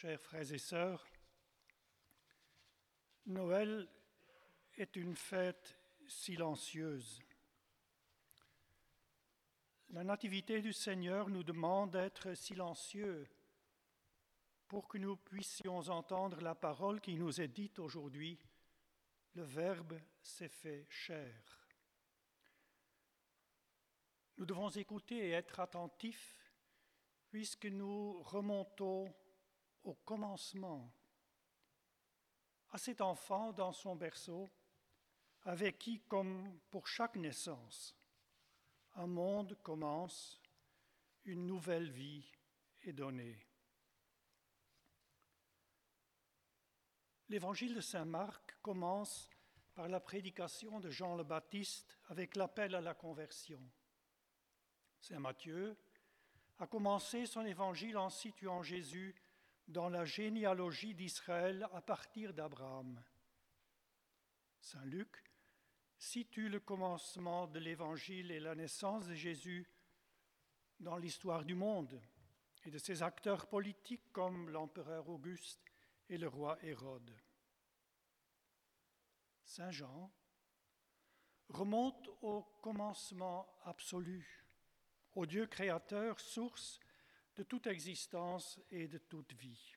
Chers frères et sœurs, Noël est une fête silencieuse. La nativité du Seigneur nous demande d'être silencieux pour que nous puissions entendre la parole qui nous est dite aujourd'hui. Le Verbe s'est fait chair. Nous devons écouter et être attentifs puisque nous remontons au commencement, à cet enfant dans son berceau, avec qui, comme pour chaque naissance, un monde commence, une nouvelle vie est donnée. L'évangile de Saint Marc commence par la prédication de Jean le Baptiste avec l'appel à la conversion. Saint Matthieu a commencé son évangile en situant Jésus dans la généalogie d'Israël à partir d'Abraham. Saint Luc situe le commencement de l'évangile et la naissance de Jésus dans l'histoire du monde et de ses acteurs politiques comme l'empereur Auguste et le roi Hérode. Saint Jean remonte au commencement absolu, au Dieu créateur, source de toute existence et de toute vie.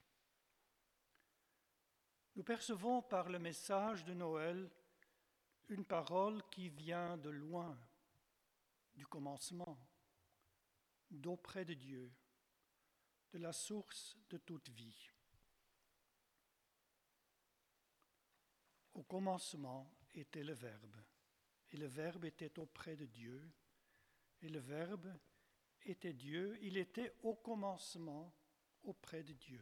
Nous percevons par le message de Noël une parole qui vient de loin, du commencement, d'auprès de Dieu, de la source de toute vie. Au commencement était le Verbe, et le Verbe était auprès de Dieu, et le Verbe était Dieu, il était au commencement auprès de Dieu.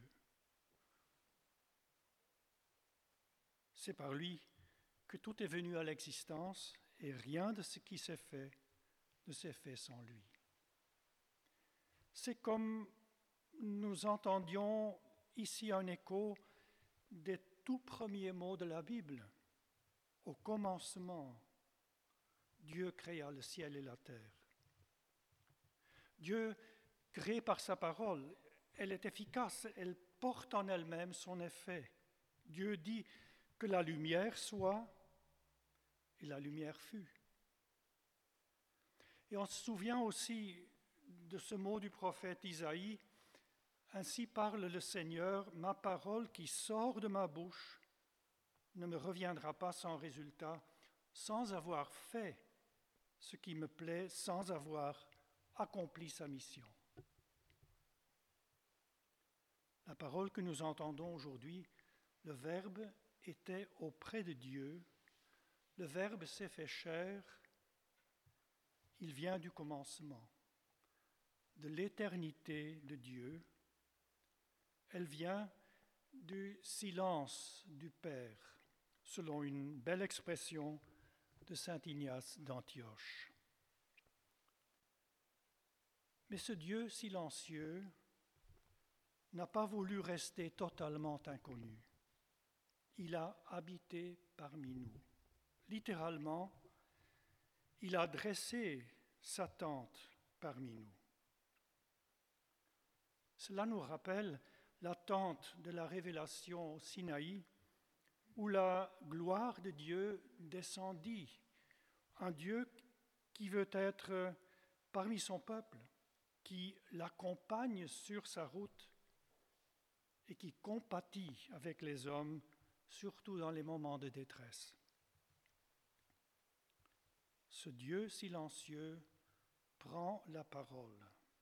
C'est par lui que tout est venu à l'existence et rien de ce qui s'est fait ne s'est fait sans lui. C'est comme nous entendions ici un écho des tout premiers mots de la Bible. Au commencement, Dieu créa le ciel et la terre. Dieu crée par sa parole, elle est efficace, elle porte en elle-même son effet. Dieu dit que la lumière soit, et la lumière fut. Et on se souvient aussi de ce mot du prophète Isaïe, ainsi parle le Seigneur, ma parole qui sort de ma bouche ne me reviendra pas sans résultat, sans avoir fait ce qui me plaît, sans avoir accompli sa mission. La parole que nous entendons aujourd'hui, le Verbe était auprès de Dieu, le Verbe s'est fait chair, il vient du commencement, de l'éternité de Dieu, elle vient du silence du Père, selon une belle expression de saint Ignace d'Antioche. Mais ce Dieu silencieux n'a pas voulu rester totalement inconnu. Il a habité parmi nous. Littéralement, il a dressé sa tente parmi nous. Cela nous rappelle la tente de la révélation au Sinaï, où la gloire de Dieu descendit, un Dieu qui veut être parmi son peuple, qui l'accompagne sur sa route et qui compatit avec les hommes, surtout dans les moments de détresse. Ce Dieu silencieux prend la parole.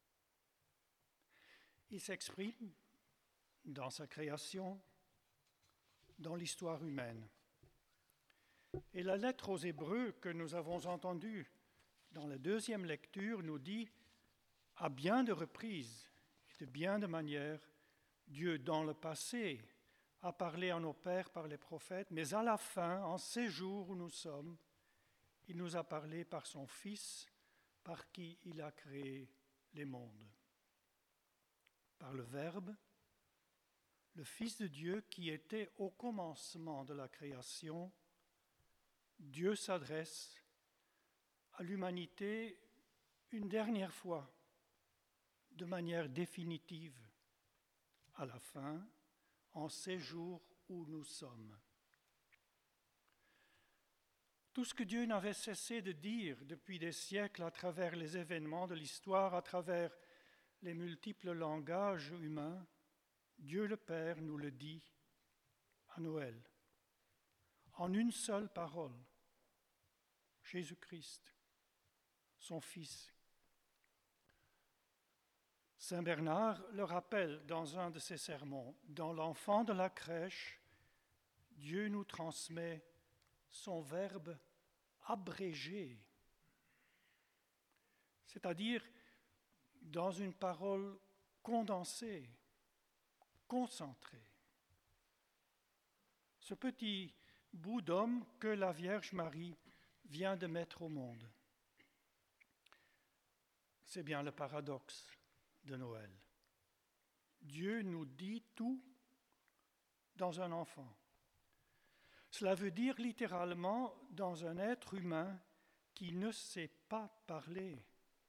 Il s'exprime dans sa création, dans l'histoire humaine. Et la lettre aux Hébreux que nous avons entendue dans la deuxième lecture nous dit, à bien de reprises et de bien de manières, Dieu dans le passé a parlé à nos pères par les prophètes, mais à la fin, en ces jours où nous sommes, il nous a parlé par son Fils, par qui il a créé les mondes. Par le Verbe, le Fils de Dieu qui était au commencement de la création, Dieu s'adresse à l'humanité une dernière fois, de manière définitive, à la fin, en ces jours où nous sommes. Tout ce que Dieu n'avait cessé de dire depuis des siècles à travers les événements de l'histoire, à travers les multiples langages humains, Dieu le Père nous le dit à Noël, en une seule parole, Jésus-Christ, son Fils. Saint Bernard le rappelle dans un de ses sermons, dans l'enfant de la crèche, Dieu nous transmet son verbe abrégé, c'est-à-dire dans une parole condensée, concentrée. Ce petit bout d'homme que la Vierge Marie vient de mettre au monde. C'est bien le paradoxe de Noël. Dieu nous dit tout dans un enfant. Cela veut dire littéralement dans un être humain qui ne sait pas parler.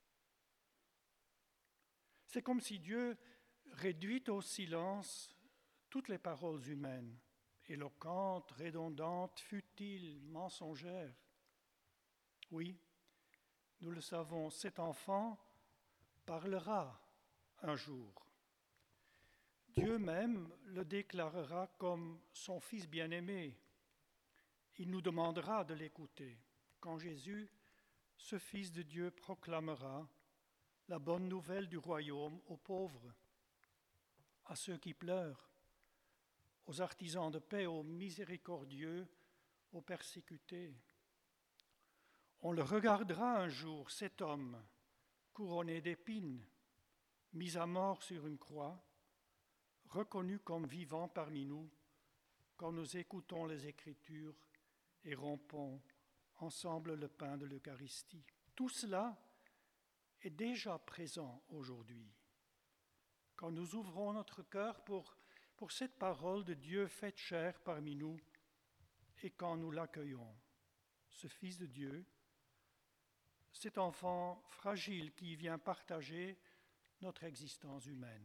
C'est comme si Dieu réduit au silence toutes les paroles humaines, éloquentes, redondantes, futiles, mensongères. Oui, nous le savons, cet enfant parlera un jour. Dieu même le déclarera comme son Fils bien-aimé. Il nous demandera de l'écouter quand Jésus, ce Fils de Dieu, proclamera la bonne nouvelle du royaume aux pauvres, à ceux qui pleurent, aux artisans de paix, aux miséricordieux, aux persécutés. On le regardera un jour, cet homme, couronné d'épines, mis à mort sur une croix, reconnu comme vivant parmi nous, quand nous écoutons les Écritures et rompons ensemble le pain de l'Eucharistie. Tout cela est déjà présent aujourd'hui. Quand nous ouvrons notre cœur pour cette parole de Dieu faite chair parmi nous et quand nous l'accueillons, ce Fils de Dieu, cet enfant fragile qui vient partager notre existence humaine.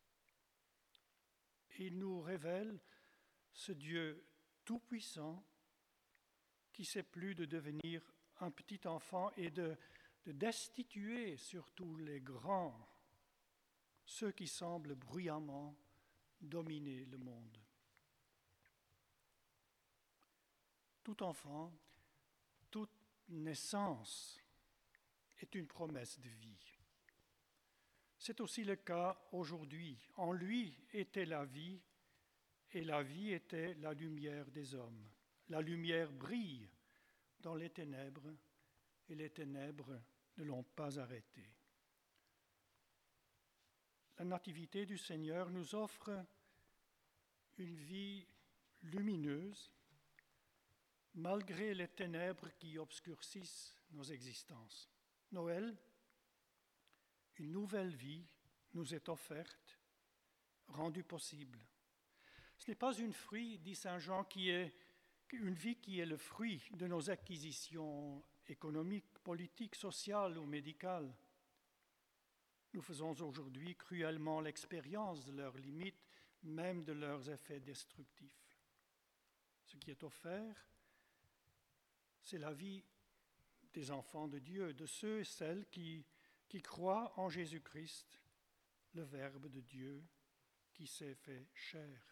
Il nous révèle ce Dieu tout-puissant qui sait plus de devenir un petit enfant et de destituer surtout les grands, ceux qui semblent bruyamment dominer le monde. Tout enfant, toute naissance est une promesse de vie. C'est aussi le cas aujourd'hui. En lui était la vie, et la vie était la lumière des hommes. La lumière brille dans les ténèbres, et les ténèbres ne l'ont pas arrêté. La nativité du Seigneur nous offre une vie lumineuse, malgré les ténèbres qui obscurcissent nos existences. Noël, une nouvelle vie nous est offerte, rendue possible. Ce n'est pas une fruit, dit Saint Jean, une vie qui est le fruit de nos acquisitions économiques, politiques, sociales ou médicales. Nous faisons aujourd'hui cruellement l'expérience de leurs limites, même de leurs effets destructifs. Ce qui est offert, c'est la vie des enfants de Dieu, de ceux et celles qui croient en Jésus-Christ, le Verbe de Dieu qui s'est fait chair.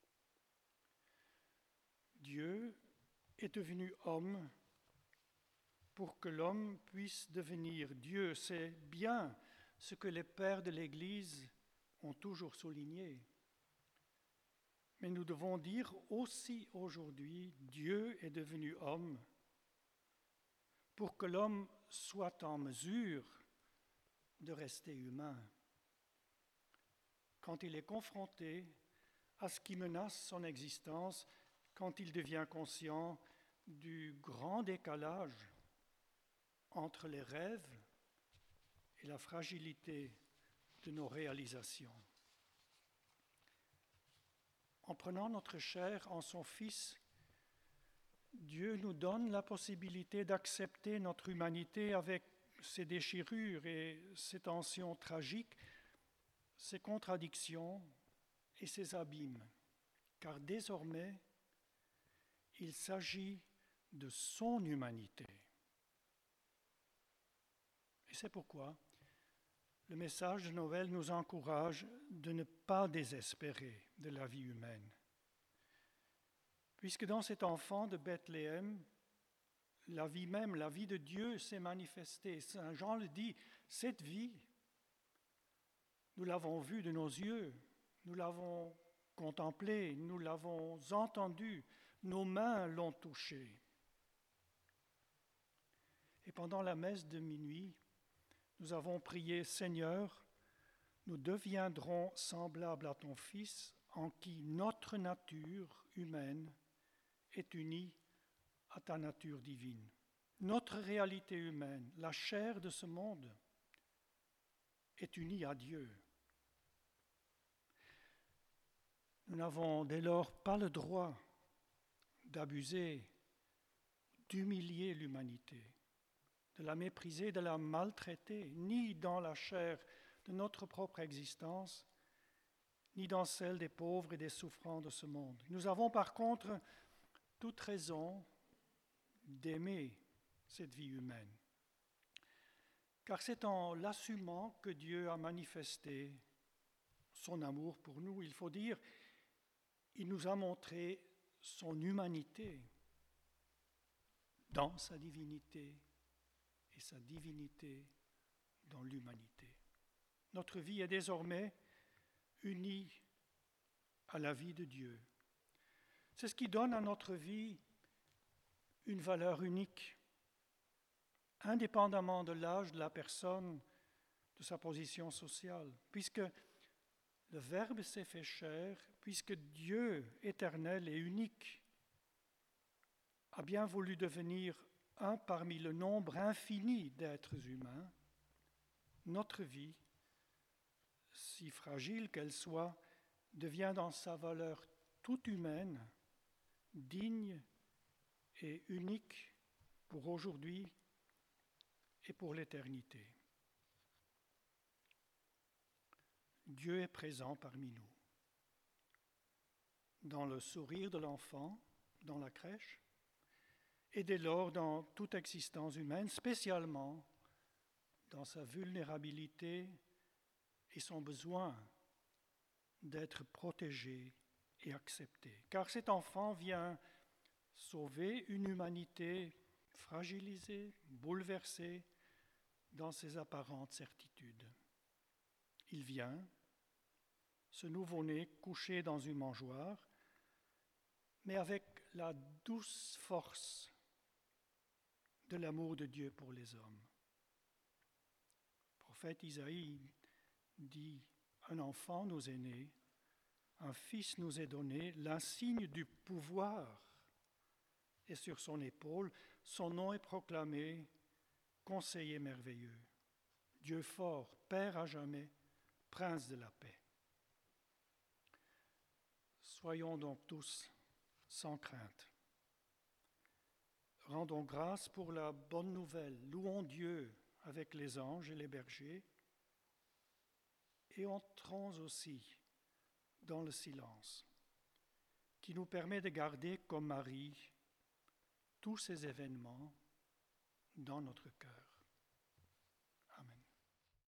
Dieu est devenu homme pour que l'homme puisse devenir Dieu. C'est bien ce que les pères de l'Église ont toujours souligné. Mais nous devons dire aussi aujourd'hui, Dieu est devenu homme pour que l'homme soit en mesure de rester humain. Quand il est confronté à ce qui menace son existence, quand il devient conscient du grand décalage entre les rêves et la fragilité de nos réalisations. En prenant notre chair en son Fils, Dieu nous donne la possibilité d'accepter notre humanité avec ses déchirures et ses tensions tragiques, ses contradictions et ses abîmes. car désormais, il s'agit de son humanité. Et c'est pourquoi le message de Noël nous encourage de ne pas désespérer de la vie humaine. Puisque dans cet enfant de Bethléem, la vie même, la vie de Dieu s'est manifestée. Saint Jean le dit, cette vie, nous l'avons vue de nos yeux, nous l'avons contemplée, nous l'avons entendue, nos mains l'ont touchée. Et pendant la messe de minuit, nous avons prié, Seigneur, nous deviendrons semblables à ton Fils, en qui notre nature humaine est unie à ta nature divine. Notre réalité humaine, la chair de ce monde, est unie à Dieu. Nous n'avons dès lors pas le droit d'abuser, d'humilier l'humanité, de la mépriser, de la maltraiter, ni dans la chair de notre propre existence, ni dans celle des pauvres et des souffrants de ce monde. Nous avons par contre toute raison d'aimer cette vie humaine, car c'est en l'assumant que Dieu a manifesté son amour pour nous. Il faut dire, il nous a montré son humanité dans sa divinité et sa divinité dans l'humanité. Notre vie est désormais unie à la vie de Dieu. C'est ce qui donne à notre vie une valeur unique, indépendamment de l'âge de la personne, de sa position sociale, puisque le Verbe s'est fait chair, puisque Dieu éternel et unique a bien voulu devenir un parmi le nombre infini d'êtres humains, notre vie, si fragile qu'elle soit, devient dans sa valeur toute humaine, digne et unique pour aujourd'hui et pour l'éternité. Dieu est présent parmi nous, dans le sourire de l'enfant, dans la crèche, et dès lors dans toute existence humaine, spécialement dans sa vulnérabilité et son besoin d'être protégé et accepté. Car cet enfant vient sauver une humanité fragilisée, bouleversée dans ses apparentes certitudes. Il vient, ce nouveau-né couché dans une mangeoire, mais avec la douce force de l'amour de Dieu pour les hommes. Le prophète Isaïe dit, un enfant nous est né, un fils nous est donné, l'insigne du pouvoir est sur son épaule, son nom est proclamé, conseiller merveilleux, Dieu fort, Père à jamais, Prince de la paix. Soyons donc tous sans crainte. Rendons grâce pour la bonne nouvelle, louons Dieu avec les anges et les bergers, et entrons aussi dans le silence, qui nous permet de garder comme Marie tous ces événements dans notre cœur.